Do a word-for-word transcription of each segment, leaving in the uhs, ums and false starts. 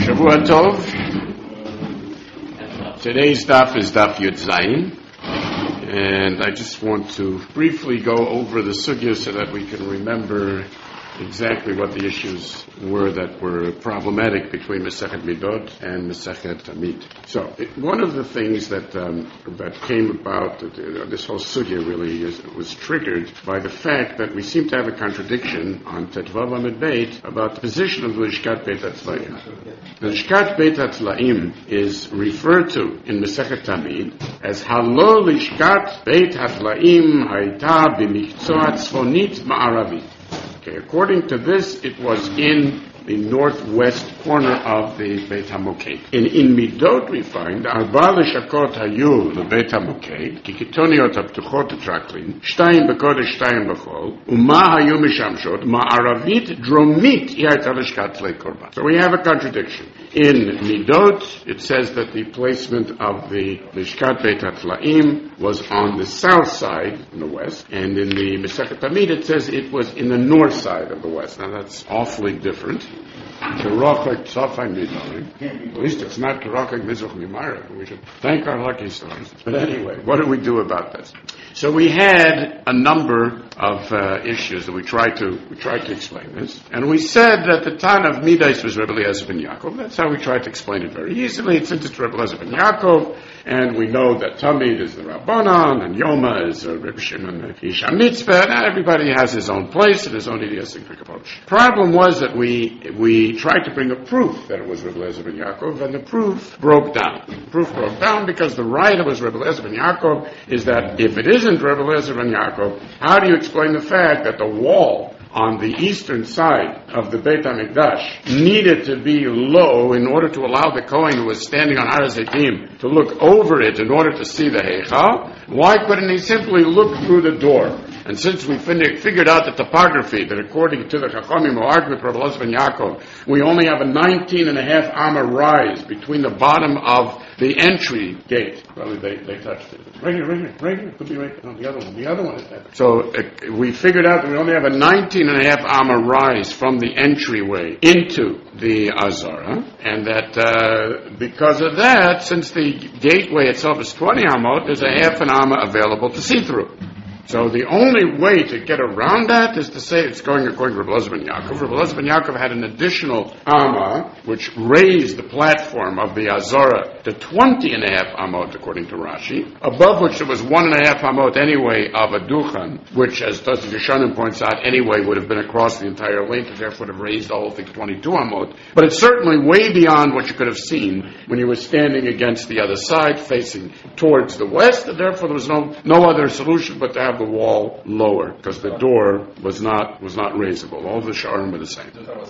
Shavua Tov. Today's daf is daf Yud Zayin, and I just want to briefly go over the sugya so that we can remember exactly what the issues were that were problematic between Masechet Midot and Masechet Tamid. So, it, one of the things that um, that came about, uh, this whole sugya really is, was triggered by the fact that we seem to have a contradiction on Tetvav Amid Beit about the position of the Lishkat Beit HaTlaim. The Lishkat Beit HaTlaim is referred to in Masechet Tamid as Halo Lishkat Beit HaTlaim Haita B'Mikzoa Tzfonit Ma'aravi. Okay, according to this, it was in the northwest corner of the Beit HaMoked. In, in Midot we find, Arba l'shakot hayu lebeit HaMoked, ki kitoniot haptuchot traklin, shtayim bekodesh shtayim b'chol, uma hayu mishamshot, ma'aravit dromit yayta l'shkat le'korban. So we have a contradiction. In Midot, it says that the placement of the Lishkat Beit HaTlaim was on the south side, in the west, and in the Masechet Tamid it says it was in the north side of the west. Now that's awfully different. At least it's not Kerachak Mizuch Mimara. We should thank our lucky stars. But anyway, what do we do about this? So we had a number of uh, issues that we tried to we tried to explain this, and we said that the Tan of Midas was Rebbe Eliezer ben Yaakov. That's how we tried to explain it very easily. Since it's Rebbe Eliezer ben Yaakov, and we know that Tamid is the Rabbanan, and Yoma is uh, Rebbe Shimon Ish HaMitzvah, and everybody has his own place and his own idiosyncratic approach. Problem was that we we tried to bring a proof that it was Rebbe Eliezer ben Yaakov, and the proof broke down. The proof broke down because the right was Rebbe Eliezer ben Yaakov is that if it isn't Rebbe Eliezer ben Yaakov, how do you explain the fact that the wall on the eastern side of the Beit HaMikdash needed to be low in order to allow the Kohen who was standing on Har HaZeitim to look over it in order to see the Heichal? Why couldn't he simply look through the door? And since we fin- figured out the topography, that according to the Chachamim who argued with Rebbe Eliezer ben Yaakov, we only have a nineteen and a half amma rise between the bottom of the entry gate. Probably they, they touched it. Right here, right here, right here. Could be right no, the other one. The other one is there. So uh, we figured out that we only have a nineteen and a half amma rise from the entryway into the Azara, and that uh, because of that, since the gateway itself is twenty amot, there's a half an amma available to see through. So the only way to get around that is to say it's going according to Rebbe Eliezer ben Yaakov. Rebbe Eliezer ben Yaakov had an additional amma, which raised the platform of the Azara to twenty and a half amot, according to Rashi, above which there was one and a half amot anyway of a duchan, which, as Tosfos Yeshanim points out, anyway would have been across the entire length, and therefore would have raised the whole thing to twenty-two amot. But it's certainly way beyond what you could have seen when you were standing against the other side, facing towards the west, and therefore there was no, no other solution but to have the wall lower, because the door was not was not raisable. All the sharim were the same.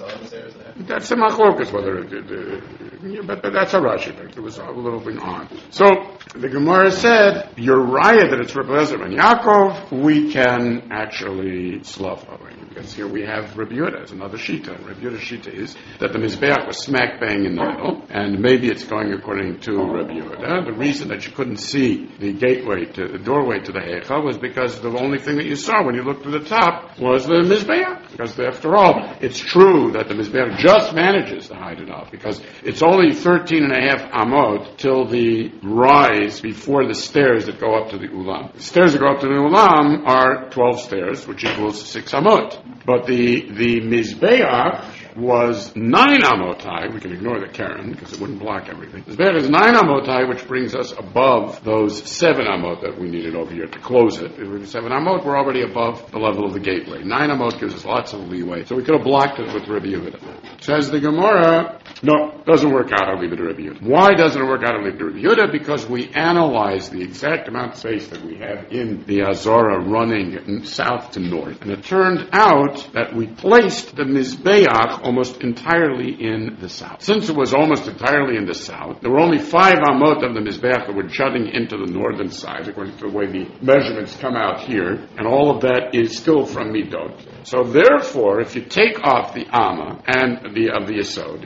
That's a machlokas, whether it, it, it, but, but that's a Rashi. It was a little bit on. So the Gemara said, "You're right that it's Rebbe Eliezer ben Yaakov. We can actually slough over it." Because here we have Rebbe Yehuda as another shita. Rebbe Yehuda's shita is that the mizbeach was smack bang in the middle, and maybe it's going according to Rebbe Yehuda. The reason that you couldn't see the gateway to the doorway to the heichal was because the only thing that you saw when you looked to the top was the mizbeach. Because after all, it's true that the mizbeach just manages to hide it off, because it's only thirteen and a half amot till the rise before the stairs that go up to the ulam. The stairs that go up to the ulam are twelve stairs, which equals six amot. But the the mizbeach was nine amot high. We can ignore the Karen because it wouldn't block everything. The mizbeach is nine amot high, which brings us above those seven amot that we needed over here to close it. If we were seven amot, we're already above the level of the gateway. Nine amot gives us lots of leeway, so we could have blocked it with Rebbe Yehuda. Says the Gemara, no, doesn't work out. I'll leave it to Rebbe Yehuda. Why doesn't it work out? I'll leave it to Rebbe Yehuda, because we analyzed the exact amount of space that we have in the Azara running south to north, and it turned out that we placed the mizbeach almost entirely in the south. Since it was almost entirely in the south, there were only five amot of the mizbeach that were jutting into the northern side, according to the way the measurements come out here, and all of that is still from Midot. So therefore, if you take off the amma and the of the yesod, you take off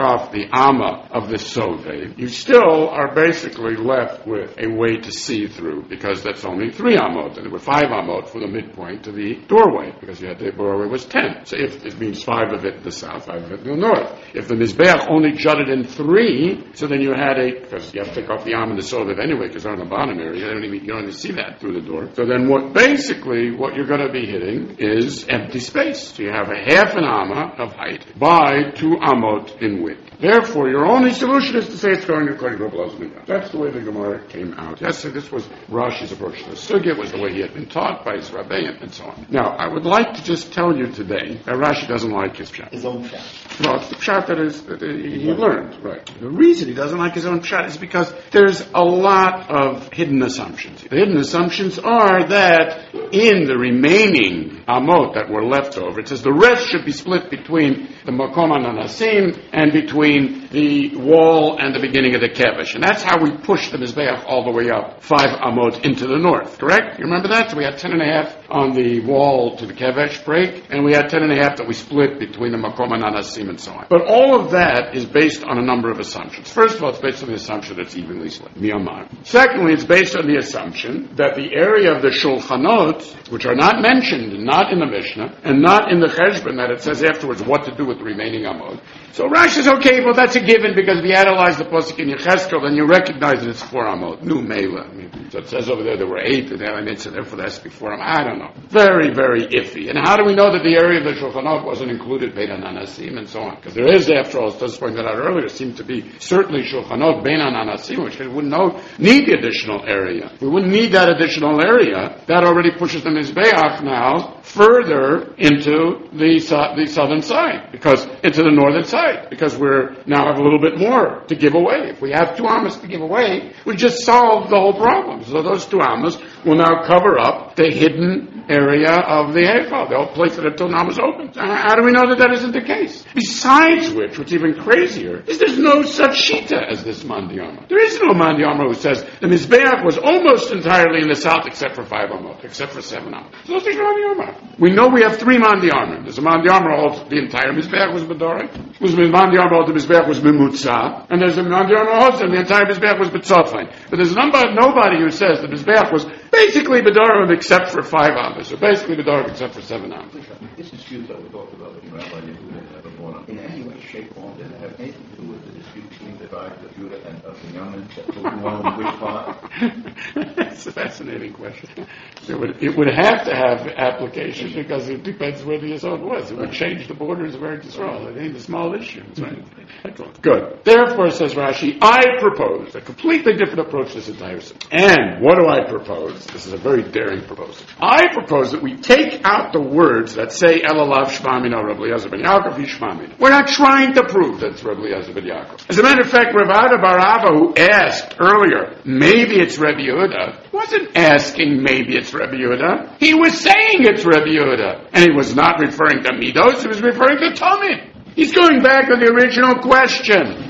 off the amma of the soved, you still are basically left with a way to see through, because that's only three amot, and there were five amot from the midpoint to the doorway, because you had the doorway was ten. So if it means five of it in the south, five of it in the north. If the mizbeach only jutted in three, so then you had a, because you have to take off the amma and the soved anyway, because they're in the bottom area, you don't even you don't even see that through the door. So then what basically what you're going to be hitting is empty space. So you have a half an amma of height by two amot in width. Therefore, your only solution is to say it's going according to Rabbi Elazar. That's the way the Gemara came out. Yes, so this was Rashi's approach to the sugya. It was the way he had been taught by his Rabbeim and so on. Now, I would like to just tell you today that Rashi doesn't like his pshat. His own pshat. No, it's the pshat that, is, that he learned. Right. The reason he doesn't like his own pshat is because there's a lot of hidden assumptions. The hidden assumptions are that in the remaining amot that were left over, it says the rest should be split between the Makom HaNasim and between the wall and the beginning of the kevesh. And that's how we pushed the Mizbeach all the way up, five amot into the north, correct? You remember that? So we had ten and a half on the wall to the kevesh break, and we had ten and a half that we split between the Makom HaNasim and so on. But all of that is based on a number of assumptions. First of all, it's based on the assumption that it's evenly split, miyamar. Secondly, it's based on the assumption that the area of the Shulchanot, which are not mentioned, not in the Mishnah, and not in the Cheshbon, that it says afterwards what to do with the remaining amot. So Rashi says, okay, well that's a given, because if you analyze the Pasuk in Yechezkel, then you recognize that it's four amot. Nu Mela. I mean, so it says over there there were eight, and then it's therefore that's before them. I don't know. Very, very iffy. And how do we know that the area of the Shulchanot wasn't included Bein HaNasim and so on? Because there is, after all, as Tos pointed out earlier, seemed to be certainly Shulchanot Bein HaNasim, which we wouldn't know, need the additional area. If we wouldn't need that additional area, that already pushes the Mizbeach now further into the, the southern side, because into the northern side, because we're now have a little bit more to give away. If we have two amas to give away, we just solved the whole problem. So those two amas will now cover up the hidden area of the Heichal. They'll place it until Nam is open. How do we know that that isn't the case? Besides which, what's even crazier, is there's no such shita as this Mandiyama. There is no Mandiyama who says the Mizbeach was almost entirely in the south except for five amot, except for seven amot. So there's Mandiyama. We know we have three Mandiyama. There's a Mandiyama all the entire Mizbeach was Bedorik. Was Mandiyama all the Mizbeach was Mimutza. And there's a Mandiyama also the entire Mizbeach was Betzofein. But there's number, nobody who says the Mizbeach was basically Bedorim except for five amas, or basically Bedorim except for seven amas. This dispute that we talked about in Rabbi Yehuda before, in any way, shape, form, did it have anything to do with the dispute between the tribes of Judah and of Binyamin, who wanted which part? That's a fascinating question. It would, it would have to have application because it depends where the Yisod was. It would change the borders of Eretz Yisrael. It ain't a small issue. Right? Good. Therefore, says Rashi, I propose a completely different approach to this entire thing. And what do I propose? This is a very daring proposal. I propose that we take out the words that say Elalav Shmamina Rabbi Eliezer ben Yaakov Yishmamina. We're not trying to prove that it's Rabbi Eliezer ben Yaakov. As a matter of fact, Rav Ada bar Abba, who asked earlier, maybe it's Rabbi Yehuda, wasn't asking maybe it's Rabbi Yehuda. He was saying it's Rabbi Yehuda. And he was not referring to Midos, he was referring to Tamid. He's going back to the original question.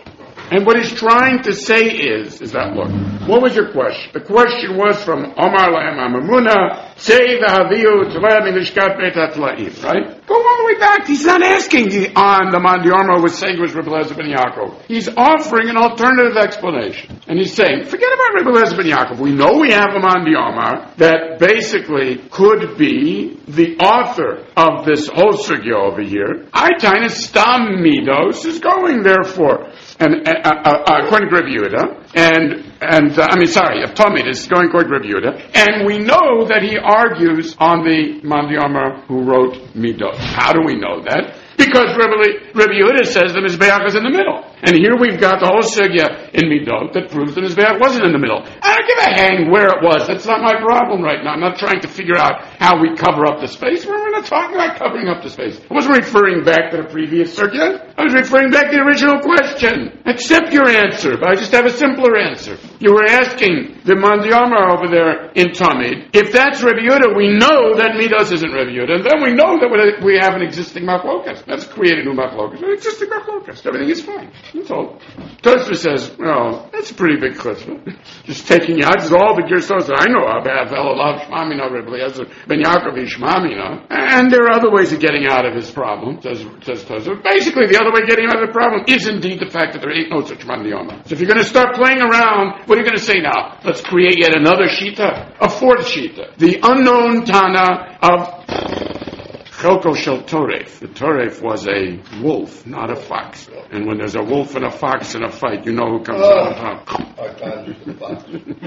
And what he's trying to say is, is that, look, what was your question? The question was from Omar Lahem Amamuna, say the Haviyu Tzvah Milishkat Beit HaTlaim, right? Go all the way back. He's not asking on the Mandiyama was saying it was Rabbi Eliezer ben Yaakov. He's offering an alternative explanation. And he's saying, forget about Rabbi Eliezer ben Yaakov. We know we have a Mandiyama that basically could be the author of this whole sugya over here. Aitain is Stam Midos is going therefore. And uh, uh, according to Rabbi Yehuda, and and uh, I mean, sorry, if Tomid is going according to Rabbi Yehuda, and we know that he argues on the Mandiyama who wrote Midos. How do we know that? Because Rabbi, Rabbi Yehuda says the Mizbeach is in the middle. And here we've got the whole sugya in Midot that proves the Mizbeach wasn't in the middle. I don't give a hang where it was. That's not my problem right now. I'm not trying to figure out how we cover up the space. We're not talking about covering up the space. I wasn't referring back to the previous sugya. I was referring back to the original question. Accept your answer, but I just have a simpler answer. You were asking the Mandiyama over there in Tamid, if that's Rebbe Yehuda, we know that Midas isn't Rebbe Yehuda, and then we know that we have an existing machlokas. That's creating new machlokas. An existing machlokas. Everything is fine. That's all. Tosfos says, well, that's a pretty big chutzpah. Just taking out all the girsos that I know of, have Elalav Shmamina, Rebbe Eliezer, Ben Yaakov Shmamina, and there are other ways of getting out of his problem, says, says Tosfos. Basically, the other way of getting out of the problem is indeed the fact that there ain't no such Mandiyama. So if you're going to start playing around, what are you going to say now? Let's create yet another Shita, a fourth Shita. The unknown Tana of Chelko Shel Toref. The Toref was a wolf, not a fox. And when there's a wolf and a fox in a fight, you know who comes oh, out on top. I can't use the fox.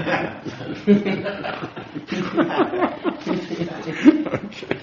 Okay.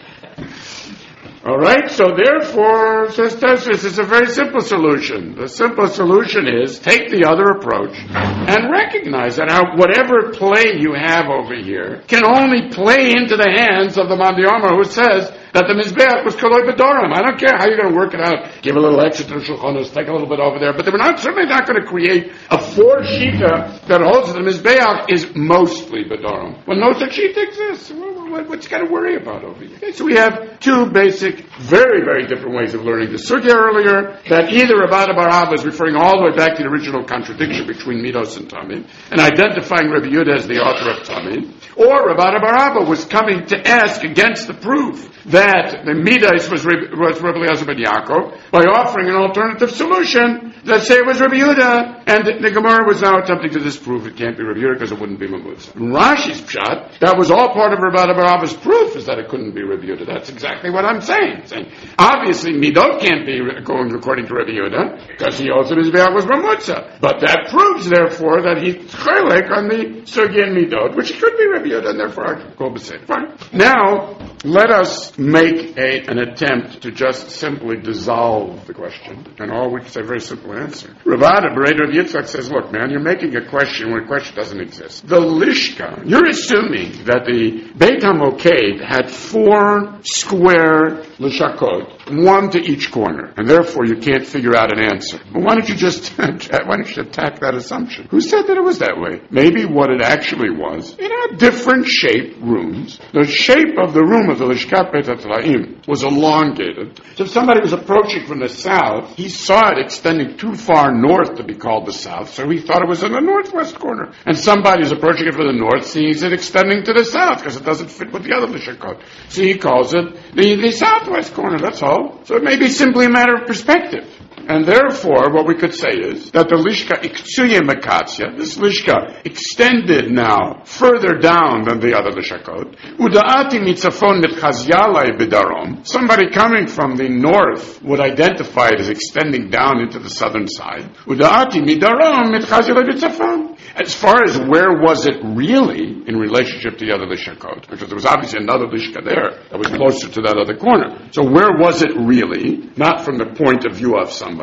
All right, so therefore, says Tosfos, it's a very simple solution. The simple solution is take the other approach and recognize that how, whatever play you have over here can only play into the hands of the Mandiyama who says that the Mizbeach was Koloi Bedorim. I don't care how you're going to work it out. Give a little extra to the Shulchan Aruch, take a little bit over there. But they were not, certainly not going to create a fourth Shita that holds that the Mizbeach is mostly Bedorim. Well, no such Shita exists. What's got to worry about over here? Okay, so we have two basic, very, very different ways of learning the Sugya earlier, that either Rabbi Bar Abba is referring all the way back to the original contradiction between Midos and Tamid, and identifying Rebbe Yehuda as the author of Tamid, or Rabbi Bar Abba was coming to ask against the proof that the Midas was, was Rebbe Eliezer ben Yaakov by offering an alternative solution that say it was Rebbe Yehuda, and the, the Gemara was now attempting to disprove it can't be Rebbe Yehuda because it wouldn't be Mamutza. Rashi's pshat, that was all part of Rabbi Bar Abba's proof, is that it couldn't be Rebbe Yehuda. That's exactly what I'm saying. saying obviously, Midot can't be going according to Rebbe Yehuda because he also his Be'ach was Mamutza. But that proves, therefore, that he's chelek on the Sugya and Midot, which could be Rebbe Yehuda, and therefore I go b'seid. Fine. Now, let us make a, an attempt to just simply dissolve the question, and all we can say a very simple answer. Ravada, Bereder of Yitzchak, says, look, man, you're making a question where a question doesn't exist. The Lishka, you're assuming that the Beit HaMoked had four square Lishakot, one to each corner, and therefore you can't figure out an answer. Well, why don't you just, why don't you attack that assumption? Who said that it was that way? Maybe what it actually was, it had different shaped rooms. The shape of the room of the Lishkat Beit HaTlaim was elongated. So if somebody was approaching from the south, he saw it extending too far north to be called the south, so he thought it was in the northwest corner. And somebody who's approaching it from the north sees it extending to the south, because it doesn't fit with the other Lishakot. So he calls it the, the southwest corner, that's all. So it may be simply a matter of perspective. And therefore, what we could say is that the Lishka Iksuye Mekatsya, this Lishka extended now further down than the other Lishakot. Udaati mitzafon mitchazyalai bidarom. Somebody coming from the north would identify it as extending down into the southern side. Udaati midarom mitchazyalai bitzafon. As far as where was it really in relationship to the other Lishakot, because there was obviously another Lishka there that was closer to that other corner. So where was it really? Not from the point of view of some.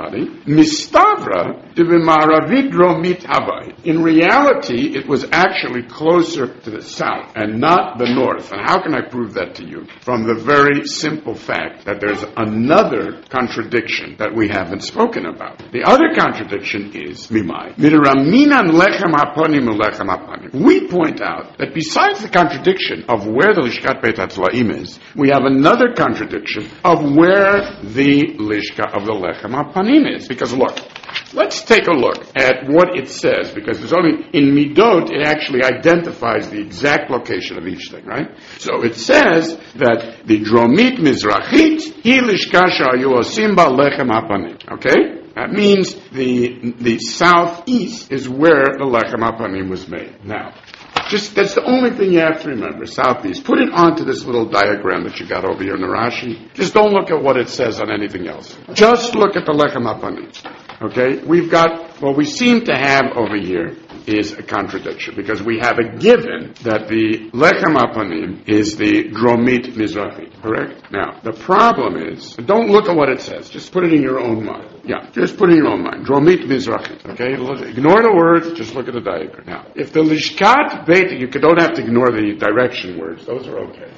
Mistavra de b'ma'aravit dromit havai. In reality, it was actually closer to the south and not the north. And how can I prove that to you? From the very simple fact that there's another contradiction that we haven't spoken about. The other contradiction is mimai. Midraminan lechem haponim ulechem hapanim. We point out that besides the contradiction of where the Lishkat Beit HaTlaim is, we have another contradiction of where the Lishka of the Lechem HaPanim is. Because look, let's take a look at what it says, because there's only, in Midot, it actually identifies the exact location of each thing, right? So it says that the Dromit Mizrachit, hi Lishka she'ayu osim ba lechem hapanim. Okay? That means the, the southeast is where the Lechem HaPanim was made. Now, just, that's the only thing you have to remember, southeast. Put it onto this little diagram that you got over here in the Rashi. Just don't look at what it says on anything else. Just look at the Lechem HaPanim. Okay? We've got, what we seem to have over here is a contradiction, because we have a given that the Lechem HaPanim is the Dromit Mizrahi, correct? Now, the problem is, don't look at what it says, just put it in your own mind. Yeah, just put it in your own mind. Dromit Mizrahi, okay? Ignore the words, just look at the diagram. Now, if the Lishkat Beit, you don't have to ignore the direction words, those are okay.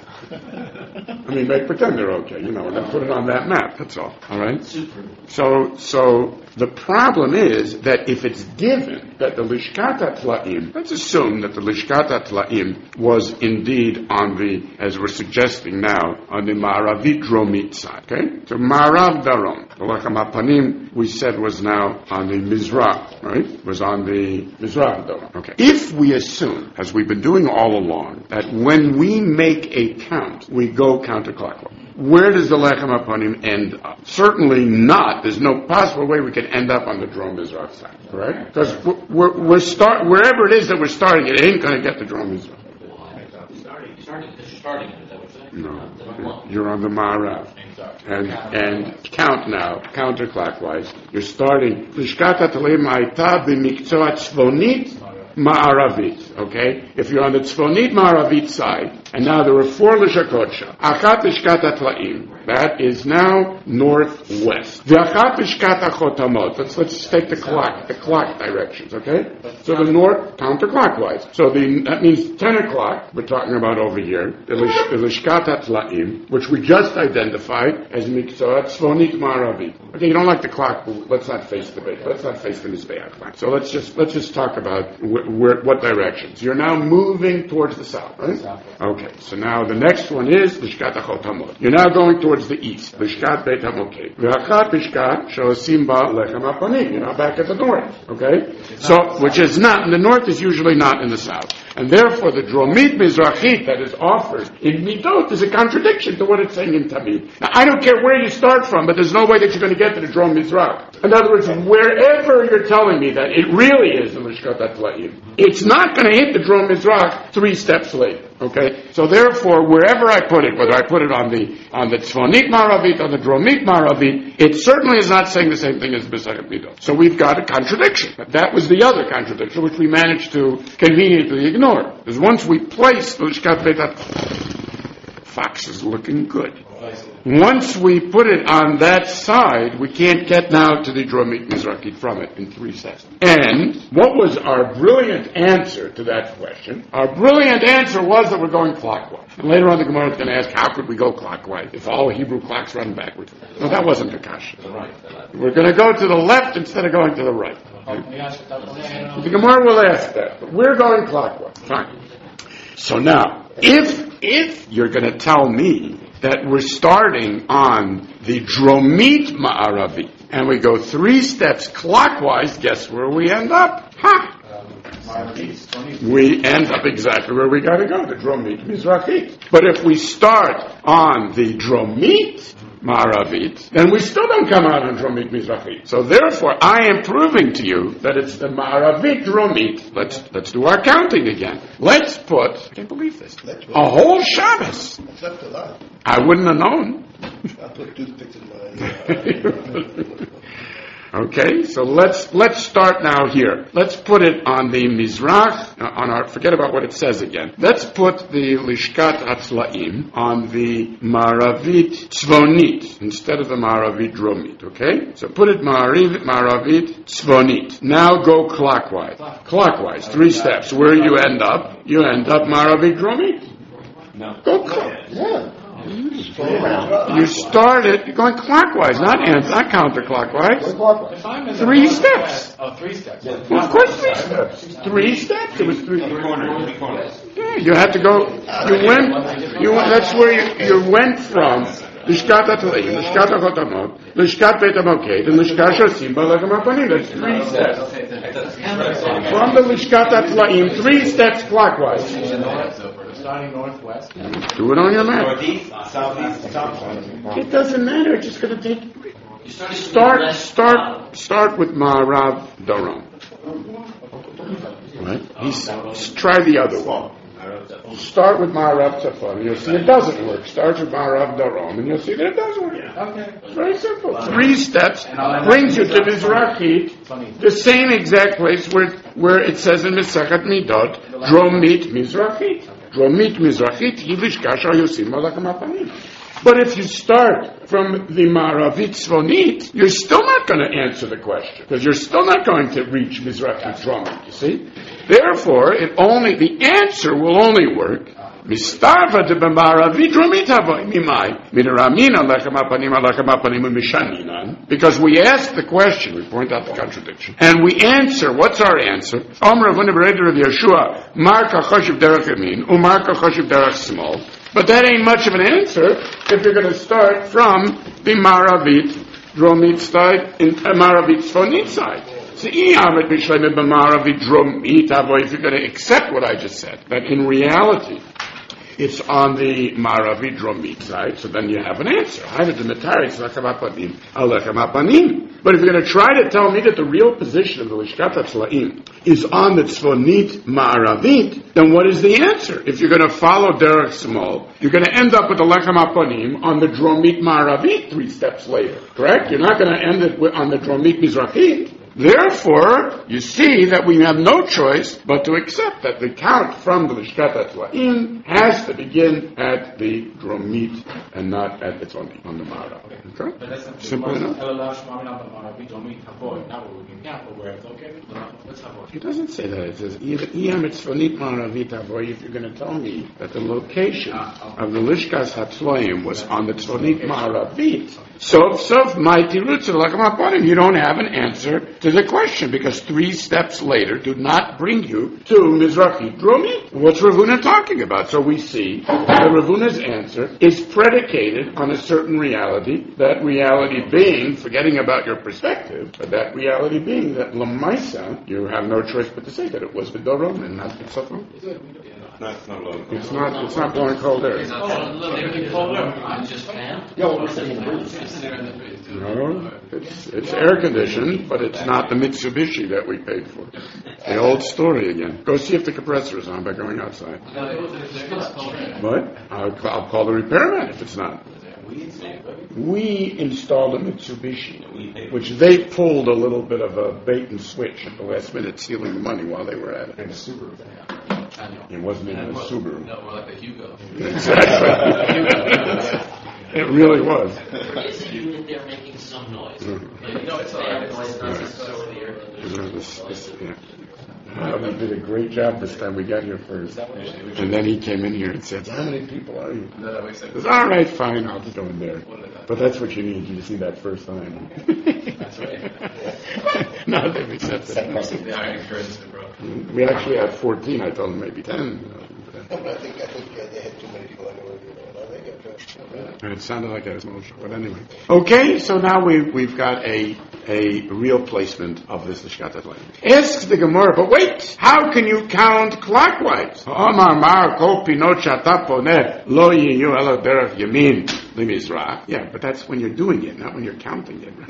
I mean, make pretend they're okay, you know, and then put it on that map, that's all, all right? So, so, The problem is that if it's given that the Lishkat HaTlaim, let's assume that the Lishkat HaTlaim was indeed on the, as we're suggesting now, on the Ma'aravit Dromit side, okay? So Ma'arav Darom. The Lechem HaPanim, we said, was now on the Mizrach, right? Was on the Mizrach Darom. Okay. If we assume, as we've been doing all along, that when we make a count, we go counterclockwise, where does the Lechem HaPanim end up? Certainly not. There's no possible way we could end up on the Drom Mizrach side, correct? Because we're, we're start wherever it is that we're starting, it ain't going to get the Drom Mizrach. Starting, starting, you're starting it, is that what you're saying? No, you're on the Ma'arav. And, and count now, counterclockwise. You're starting, Lishkat HaTlaim Ha'ita b'miktzot tzvonit Ma'aravit, okay? If you're on the Tzvonit Ma'aravit side, and now there are four Lishakot shah. Achat Lishkat HaTlaim, that is now northwest. The Achat Lishkat HaChotamot, let's, let's take the clock, the clock directions, okay? So the north, counterclockwise. So the, that means ten o'clock, we're talking about over here, the, lish, the Lishkat HaTlaim, which we just identified as Miktzot Tzvonit Ma'aravit. Okay, you don't like the clock, let's not face the bait, let's not face the Mizbeach clock. So let's just, let's just talk about wh- where, what directions. You're now moving towards the south, right? Okay, so now the next one is Lishkat HaChotamot. You're now going towards the east, Lishkat Beit HaMoked. V'achat Lishkat Shosim Ba Lechem HaPanim. You're now back at the north, okay? So, which is not, and the north is usually not in the south. And therefore the Dromit Mizrachit that is offered in Midot is a contradiction to what it's saying in Tamid. Now, I don't care where you start from, but there's no way that you're going to get to the Drom Mizrach. In other words, wherever you're telling me that it really is in Lishkat HaTlaim, it's not going to hit the Drom Mizrach three steps later. Okay? So therefore, wherever I put it, whether I put it on the on the Tzvonit Ma'aravit, on the Dromit Ma'aravit, it certainly is not saying the same thing as B'Sechet Midot. So we've got a contradiction. That was the other contradiction, which we managed to conveniently ignore. Because once we place the Lishkat Beit HaTlaim, Fox is looking good. Once we put it on that side, we can't get now to the Dromit Mizrachit from it in three steps. And what was our brilliant answer to that question? Our brilliant answer was that we're going clockwise. And later on the Gemara is going to ask, how could we go clockwise if all Hebrew clocks run backwards? No, that wasn't the kasha. We're going to go to the left instead of going to the right. The Gemara will ask that, but we're going clockwise. Fine. So now, if if you're going to tell me that we're starting on the Dromit Ma'aravit and we go three steps clockwise, guess where we end up? Ha! We end up exactly where we got to go, the Dromit Mizrachit. But if we start on the Dromit Ma'aravit, then we still don't come out on Dromit Mizrachit. So therefore, I am proving to you that it's the Ma'aravit Dromit. Let's let's do our counting again. Let's put, I can't believe this, a whole Shabbos. Except a lot. I wouldn't have known. I put toothpicks in my... Uh, Okay, so let's let's start now here. Let's put it on the Mizrach, uh, on our, forget about what it says again. Let's put the Lishkat HaTlaim on the Ma'aravit Tzvonit instead of the Ma'aravit Dromit, okay? So put it Ma'aravit, Ma'aravit Tzvonit. Now go clockwise. Clockwise, three steps. Where you end up? You end up Ma'aravit Dromit. No. Go clockwise. Yeah. You started, you're going clockwise, not anti, not counterclockwise. Three steps. Oh, three steps. Well, of course, three steps. Three steps. It was three. Yeah, you had to go. You went. You went, that's where you, you went from Lishkat HaTlaim, Lishkat HaChotamot, Lishkat Beit HaMoked, and Lishkat Shosim Ba Lechem HaPanim. That's three steps. From the Lishkat HaTlaim, three steps clockwise. Starting northwest. Do it on your map. Northeast, southeast, south. It doesn't matter. It's just going to take. Start, start, start with Ma'arav Darom. Right? He's, try the other one. Start with Ma'arav Tzafon, and you'll see it doesn't work. Start with Ma'arav Darom, and you'll see that it does work. Okay. It's very simple. Three steps brings you to Mizrachit, the same exact place where where it says in Mesechet Midot, Dromit Mizrachit. Dromit Mizrachit, Yivish Kasha Yosim Lechem HaPanim. But if you start from the Ma'aravit Tzvonit, you're still not going to answer the question, because you're still not going to reach Mizrachit Dromit, you see? Therefore, it only, the answer will only work Mistarva de b'ma'aravit dromit havoy. Mimai. Midaramina lechem hapanim alechem hapanim u'mishaninan. Because we ask the question, we point out the contradiction, and we answer. What's our answer? Omer Ravuna Bereder of Yeshua, Marka choshev derech yamin, u'marka choshev derech small. But that ain't much of an answer if you're going to start from the Ma'aravit dromit side, in uh, Ma'aravit tzfonit side. So, if you're going to accept what I just said, that in reality it's on the Ma'aravit dromit side, so then you have an answer. But if you're going to try to tell me that the real position of the Lishkat HaTzla'im is on the tzfonit Ma'aravit, then what is the answer? If you're going to follow Derech Small, you're going to end up with the Lechem HaPanim on the dromit Ma'aravit three steps later. Correct? You're not going to end it with, on the dromit Mizrachit. Therefore, you see that we have no choice but to accept that the count from the Lishkat HaTzla'im has to begin at the dromit and not at its on the, on the Ma'arav. Okay? Simple enough. He doesn't say that. It says, if you're going to tell me that the location of the Lishkat HaTzla'im was on the tzfonit Ma'aravit, Sof Sof Mighty Roots of Lechem HaPanim, you don't have an answer to the question, because three steps later do not bring you to Mizrachi Dromit. What's Ravuna talking about? So we see that Ravuna's answer is predicated on a certain reality, that reality being, forgetting about your perspective, but that reality being that Lamaisa, you have no choice but to say that it was the Doron and not the Tzafon. No, it's not blowing. It's not, it's not blowing cold air. It's not blowing cold air. It's just fan. Yeah, we're sitting in the booth. No, it's, it's air conditioned, but it's not the Mitsubishi that we paid for. The old story again. Go see if the compressor is on by going outside. What? I'll, I'll call the repairman if it's not. We installed a Mitsubishi, which they pulled a little bit of a bait and switch at the last minute, stealing the money while they were at it. And a Subaru. It wasn't even a Subaru. No, more like a Hugo. Exactly. It really was. It's a unit there making some noise. Mm-hmm. No, it's all right. It's not necessarily the air conditioning. Uh, we did a great job this time. We got here first. And then he came in here and said, how many people are you? I said, all right, fine, I'll just go in there. But that's what you need, you to see that first time. That's right. Now they've accepted it. We actually had fourteen, I told them maybe ten. No, but I think, I think uh, they had too many people anyway. And it sounded like a small show, but anyway. Okay, so now we, we've got a a real placement of this Lishkat HaTzla'im. Asks the Gemara, but wait, how can you count clockwise? Omar Mar Kol Pinot Shata Poneh Lo Yiyu Elo Derech Yamin Limizrach. Yeah, but that's when you're doing it, not when you're counting it.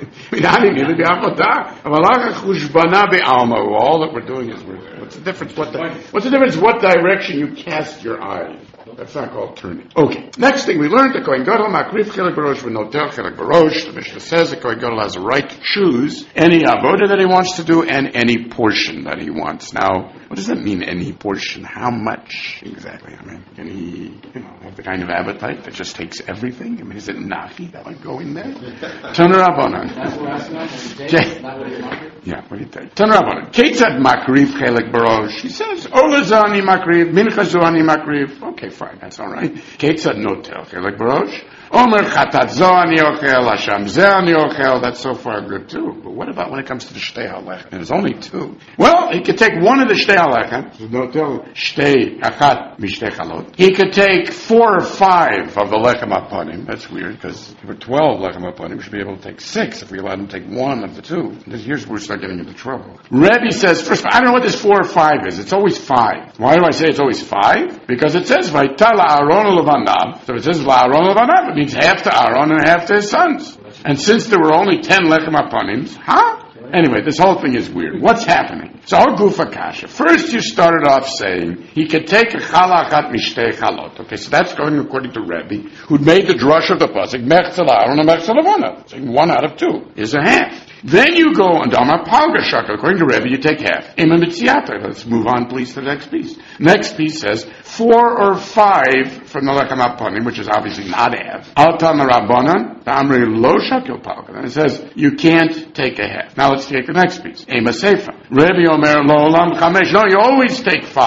All that we're doing is, we're, what's the difference? What the, what's the difference? What direction you cast your eye? That's not called turning. Okay. Next thing we learned, the Kohen Gadol makrif chelek barosh v'noter chelek barosh. The Mishnah says the Kohen Gadol has a right to choose any avoda that he wants to do and any portion that he wants. Now, what does that mean, any portion? How much exactly? I mean, can he, you know, have the kind of appetite that just takes everything? I mean, is it nachi that would go in there? Tanur Rabbanan. Yeah, what do you think? Tanur Rabbanan. Ketzad makrif chelek barosh. He says, olazani makrif, minchazani makrif. Okay, fine, that's all right. Ketzad notel chelek barosh. Omer chatat zo ani ochel, hasham ze ani ochel. That's so far good too. But what about when it comes to the shtei halechem? There's only two. Well, he could take one of the shtei halechem. Notel shtei achat mishtei chalot. He could take four or five of the lechem hapanim. That's weird because there were twelve lechem hapanim. We should be able to take six if we allowed him to take one of the two. Here's where we start getting into trouble. Rebbe says, first, I don't know what this four or five is. It's always five. Why do I say it's always five? Because it says vaytala Aaron levanav. So it says Aaron levanav. It means half to Aaron and half to his sons. And since there were only ten lechem hapanim, huh? Anyway, this whole thing is weird. What's happening? So our gufa kasha. First, you started off saying he could take a chalachat mishtei chalot. Okay, so that's going according to Rebbe, who'd made the drush of the pasuk mechzel Aaron and mechzel levanav. Saying one out of two is a half. Then you go on Dama Palga Shaka. According to Rebbe, you take half. Ema Mitziata. Let's move on, please, to the next piece. Next piece says four or five from the Lechem HaPanim, which is obviously not half. Al Tana Rabbanan, Amri Lo Shakil Palga. And it says you can't take a half. Now let's take the next piece. Ema Seifa. Rebbe Omer Lo Olam Chamesh. No, you always take five.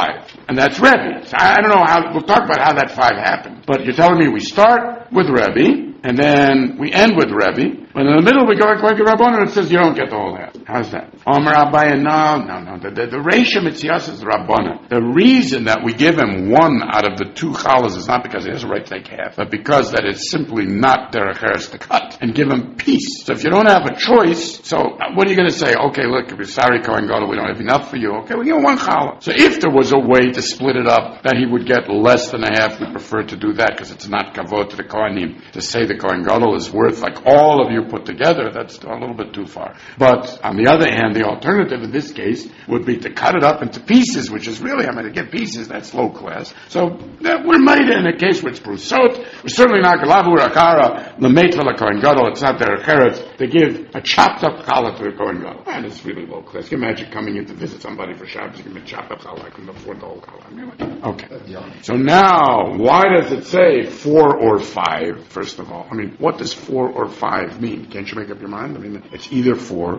and that's Rebbe. So I, I don't know how, we'll talk about how that five happened. But you're telling me we start with Rebbe, and then we end with Rebbe, but in the middle we go to Rabbanan and it says you don't get the whole half. How's that? Omer Abaye, no, no, no. The, the, the Reisha Mitzias is Rabbanan. The reason that we give him one out of the two chalas is not because he has a right to take half, but because that it's simply not derech eretz to cut and give him peace. So if you don't have a choice, so what are you going to say? Okay, look, if you're sorry, Kohen Gadol, we don't have enough for you. Okay, we give him one challah. So if there was a way to split it up, that he would get less than a half, we prefer to do that because it's not kavod to the Kohanim to say the Kohen Gadol is worth like all of you put together. That's a little bit too far. But on the other hand, the alternative in this case would be to cut it up into pieces, which is really, I mean, to get pieces, that's low class. So that we're made in a case where it's brusot. We're certainly not galavu rakara l'meit v'la Kohen Gadol. It's not their cheretz to give a chopped up challah to the Kohen Gadol. And it's really low class. Can you imagine coming in to visit somebody for Shabbos, you give me a chopped up challah? I couldn't afford the whole challah. I mean, okay. So now, why does it say four or five? First of all, I mean, what does four or five mean? Can't you make up your mind? I mean, it's either four.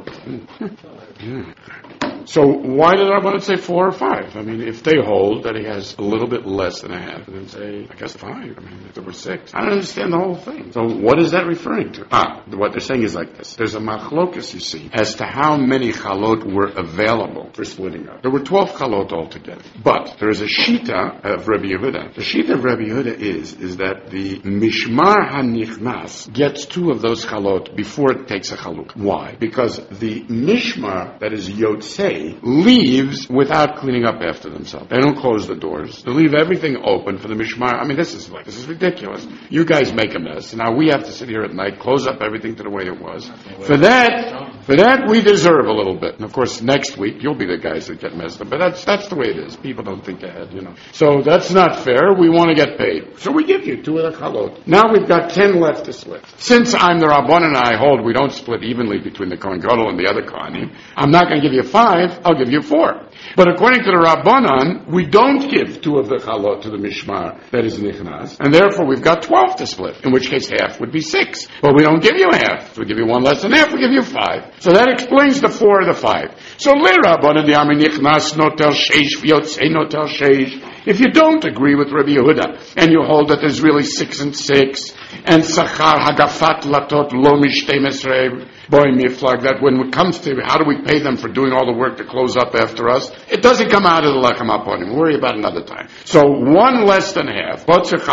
So why did I want to say four or five? I mean, if they hold that he has a little bit less than a half, then say, I guess five. I mean, if there were six. I don't understand the whole thing. So what is that referring to? Ah, what they're saying is like this. There's a machlokus, you see, as to how many chalot were available for splitting up. There were twelve chalot altogether. But there is a shita of Rabbi Yehuda. The shita of Rabbi Yehuda is, is that the mishmar hanichnas gets two of those chalot before it takes a chaluk. Why? Because the mishmar, that is yotzei, leaves without cleaning up after themselves. They don't close the doors. They leave everything open for the mishmar. I mean, this is like, this is ridiculous. You guys make a mess. Now we have to sit here at night, close up everything to the way it was. For that, for that we deserve a little bit. And of course, next week, you'll be the guys that get messed up. But that's, that's the way it is. People don't think ahead, you know. So that's not fair. We want to get paid. So we give you two of the chalot. Now we've got ten left to split. Since I'm the Rabbanan and I hold we don't split evenly between the Kohen Gadol and the other Kohanim, I'm not going to give you five. I'll give you four. But according to the Rabbanan, we don't give two of the chalot to the mishmar that is nichnas, and therefore we've got twelve to split, in which case half would be six. But we don't give you half. We give you one less than half, we give you five. So that explains the four or the five. So le Rabbanan the army nichnas notel sheish v'yotzei notel sheish. If you don't agree with Rabbi Yehuda, and you hold that there's really six and six, and sachar hagafat latot lo mishtei mesrei, boy miflag, that when it comes to how do we pay them for doing all the work to close up after us, it doesn't come out of the lechem aponim. We'll worry about it another time. So one less than half,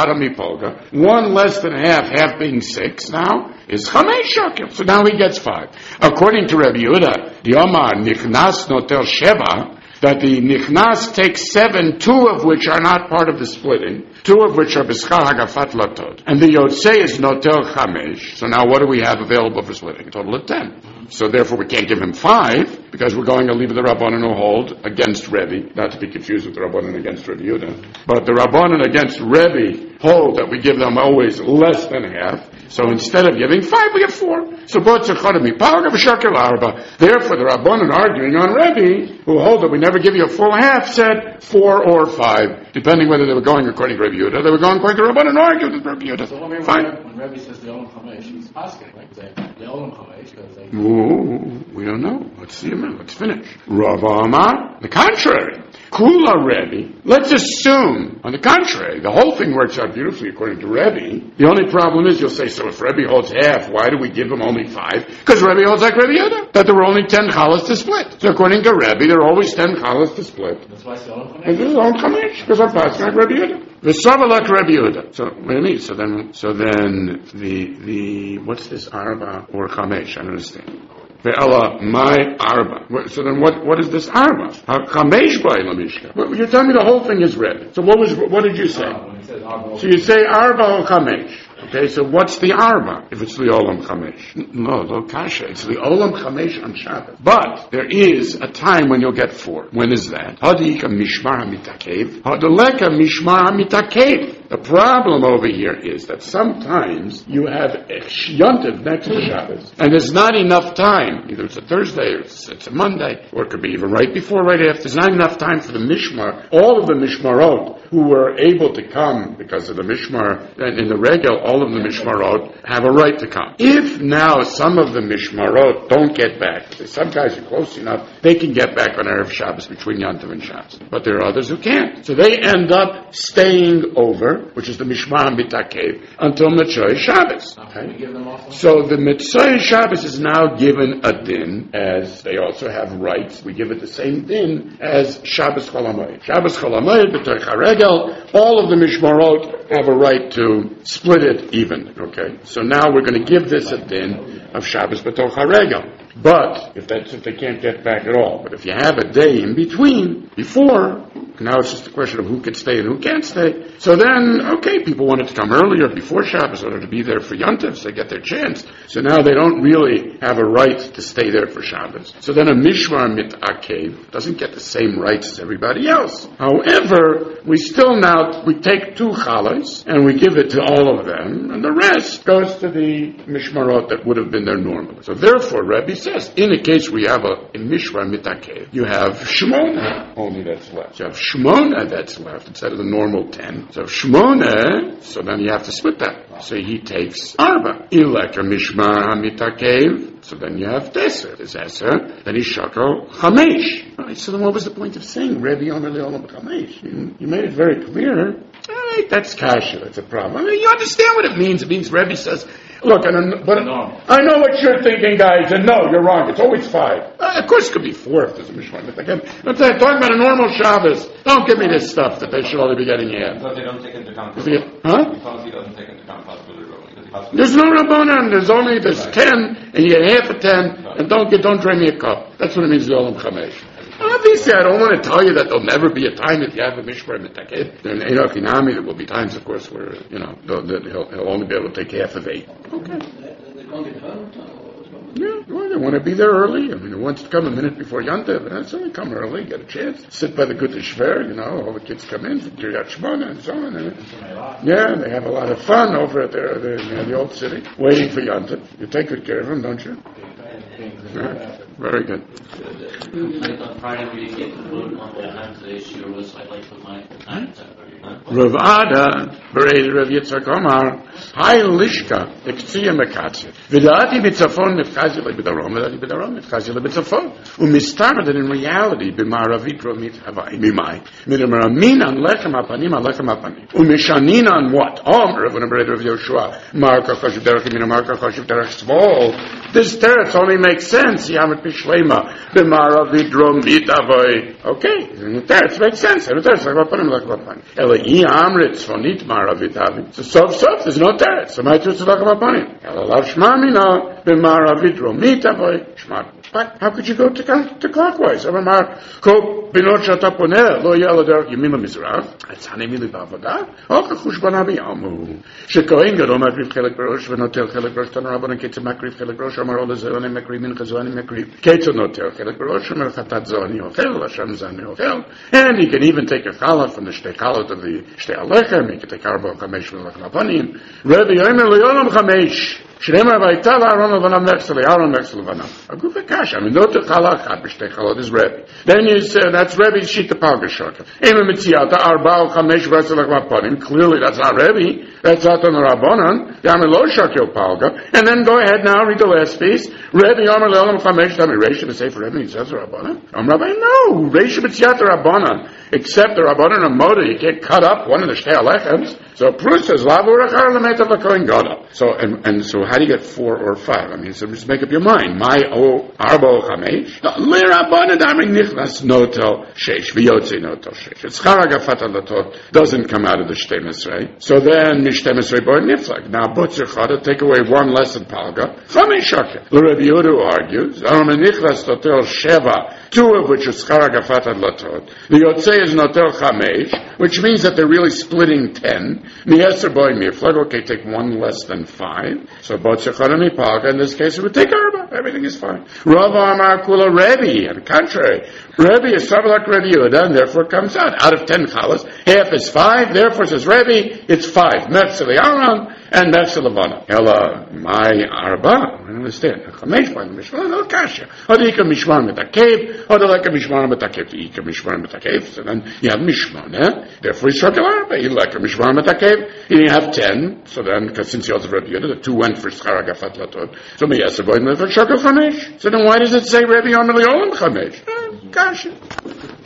one less than half, half being six now, is chamesh shekel. So now he gets five. According to Rabbi Yehuda, the Omar nichnas notel sheva, that the nichnas takes seven, two of which are not part of the splitting, two of which are b'schar hagafat latod, and the yotzei is notel chamesh. So now what do we have available for splitting? A total of ten. So therefore we can't give him five, because we're going to leave the Rabbanan who hold against Rebbe, not to be confused with the Rabbanan against Rabbi Yehuda. But the Rabbanan against Rebbe hold that we give them always less than half. So instead of giving five, we give four. So both tzechadami paraga v'shakel arba. Therefore, the Rabbanan arguing on Rebbe, who hold that we never give you a full half, said four or five, depending whether they were going according to Rabbi Yehuda. They were going according to Rabbanan, argued with Rabbi Yehuda. So when Rebbe, Fine. when Rebbe says the Olam Chamesh, he's asking, right? Say the Olam Chamesh, because they. Ooh, we don't know. Let's see a minute. Let's finish. Rav Amar, the contrary. Kula Rebbe. Let's assume, on the contrary, the whole thing works out beautifully according to Rebbe. The only problem is, you'll say, so if Rebbe holds half, why do we give him only five? Because Rebbe holds like Rebbe Yehuda, that there were only ten challahs to split. So according to Rebbe, there are always ten challahs to split. That's why it's the Olam Chamesh. And this is Olam Chamesh, because I'm passing like Rebbe Yehuda. V'sava like Rebbe Yehuda. So what do you mean? So then, so then the the what's this arba or chamesh? I don't understand. Ve'ela my arba. So then, what what is this arba? Chamesh b'ayla mishka. You're telling me the whole thing is red. So what was what did you say? So you say arba or chamesh. Okay, so what's the arba if it's the olam chamesh? No, lo kasha. It's the olam chamesh on Shabbat. But there is a time when you'll get four. When is that? Hadika mishmar hamitakev. Hadaleka mishmar hamitakev. The problem over here is that sometimes you have Yontiv next to Shabbos, and there's not enough time. Either it's a Thursday, or it's, it's a Monday, or it could be even right before, right after. There's not enough time for the Mishmar. All of the Mishmarot who were able to come because of the Mishmar, and in the Regel, all of the Mishmarot have a right to come. If now some of the Mishmarot don't get back, some guys are close enough, they can get back on Erev Shabbos between Yontiv and Shabbos. But there are others who can't. So they end up staying over, which is the Mishmar Mitakev, until Mitzvah Shabbos. Okay? So the Mitzvah Shabbos is now given a din, as they also have rights. We give it the same din as Shabbos Chol HaMoed. Shabbos Chol HaMoed, B'toich HaRegel, all of the Mishmarot have a right to split it even. Okay? So now we're going to give this a din of Shabbos B'toich HaRegel. But if that's if they can't get back at all, but if you have a day in between, before, now it's just a question of who can stay and who can't stay. So then, okay, people wanted to come earlier before Shabbos in order to be there for Yontif, so they get their chance. So now they don't really have a right to stay there for Shabbos. So then a Mishmar Mitakev doesn't get the same rights as everybody else. However, we still now, we take two Chalas and we give it to all of them, and the rest goes to the Mishmarot that would have been there normally. So therefore, Rebbe says, in a case where you have a, a Mishmar Mitakev, you have Shmona only that's left. You have Shmona that's left instead of the normal ten. So Shmona, so then you have to split that. So he takes Arba. Ilek a Mishmar HaMitakev, so then you have Teser. There's Eser, then he Shako Chamesh. All right, so then what was the point of saying Rebbe Yomer Le'olam Chamesh? You, you made it very clear. All right, that's kasha, that's a problem. I mean, you understand what it means. It means Rebbe says, look, and, but no. I know what you're thinking, guys, and no, you're wrong. It's always five. Uh, of course, it could be four if there's a Mishmar. But again, I'm talking about a normal Shabbos. Don't give me this stuff that they should only be getting here. Because they don't take into account. Huh? Because he doesn't take into account possibility. There's no Rabbanan. There's only there's right. ten, and you get half a ten, right. and don't get don't drain me a cup. That's what it means. The Olam Chamesh. Obviously, I don't want to tell you that there'll never be a time that you have a Mishmar Mitakev. In Enoch Inami, there will be times, of course, where you know he'll, he'll only be able to take half of eight. Okay. Yeah, well, they want to be there early. I mean, they want to come a minute before Yontif, and that's only come early, get a chance. Sit by the Gute Shver, you know, all the kids come in from Kiryat Shmona and so on. And, yeah, they have a lot of fun over at their, their, you know, the old city, waiting for Yontif. You take good care of them, don't you? Yeah, very good. Like on Friday, we didn't get the vote on the time to the issue was I'd like to put my time to Rav Ada, Berei Rav Yitzchak Omar, Hai Lishka, Ektsiya Mekatze. V'da'ati b'tzafon mitchazi le'b'darom, v'da'ati b'darom mitchazi le'b'tzafon. U'mistar that in reality, b'ma'aravit romit havai, b'mai, mid'amaramin on lechem hapanim, on lechem hapanim. U'mishanin on what? Om, Rav Berei Rav Yoshua, Marka choshev derech yamina, Marka choshev derech tzvol. This teretz only makes sense, Yamet Pishlema, b'ma'aravit romit havai. Okay, the teretz makes sense. The teretz, lechem hapanim, lechem hapanim. So sof sof, there's no teretz. So my truth is like upon him. Elav shmamina b'maravid romit avoy shmar. But how could you go to, to clockwise? Amar ko binot shata poneh lo yel derech yamin lemizrach. Atzani mili b'avodah. Ocha chushbana b'yamu. Shekohen gadol makriv chelek b'rosh v'notel chelek b'rosh tan rabbanan ketzah makriv chelek b'rosh amar ol zohanim makriv mincha zohanim makriv ketzah notel chelek b'rosh amar chatat zohani ochel Hashem zani ochel. And he can even take a challah from the shtei chalot of the shtei alechem. He can take arba chamesh v'lechem apanim. Rebbe yomer le'olam chamesh. Shneimar v'aytav Aaron levanam nechsel Aaron nechsel levanam. A good v'kash. I mean, no techala chad b'shtei chalot is Rebbe. Then you say that's Rebbe's shita palga shaka. Ema mitziata arba chamesh v'lechem apanim. Clearly that's not Rebbe. That's not on the Rabbanan. Yamer lo shakil palga. And then go ahead now, read the last piece. Rebbe yomer le'olam chamesh. Tell me, Reisha to say for Rebbe, he says the Rabbanan. Um, Rabbi, no. Reisha mitziata Rabbanan. Except the Rabbanan and Moda, you can't cut up one of the shtei alechems. So Prus says, Lavu rachar l'metav l'kohen gadol. So, and, and so how do you get four or five? I mean, so just make up your mind. My o arbo chamesh. Le Rabbanan daming nichnas notel sheish. V'yotze notel sheish. It's chara gafat alatot. Doesn't come out of the shtei mesrei. So then, mishtei mesrei boy niflag. Now, butzer chada, take away one lesson palga. Chamesh shakeh. The Rebbe Yehuda argues, arom nichnas notel sheva. Two of which is chara gafat alatot. The yotze is notel chamesh, which means that they're really splitting ten. Miyeser boy miflag, okay, take one less than five. So botzechana mipalga, in this case, it would take arba. Everything is fine. Rav Amar Kula Rebbe, on the contrary. Rebbe is Sabalak Rebbe Yehuda, and therefore it comes out. Out of ten chalas, half is five, therefore says Rebbe, it's five. Metzeli Aram, and Metzeli Levana. Ela, my arba, I don't understand. Chamesh, by the Mishmar, no kasha. Or the Ika Mishmar Metakev, or the Leka Mishmar Metakev, the Ika Mishmar Metakev, so then you have Mishmar, eh? Therefore he's circle arba, you like a Mishmar Metakev, you have ten, so then, because since he also Rebbe Yehuda, the two went for Scharagafat Latot. So me yes, avoid me for circle Chamesh. So then why does it say Rebbe Amar Leolam Chamesh? Kasha.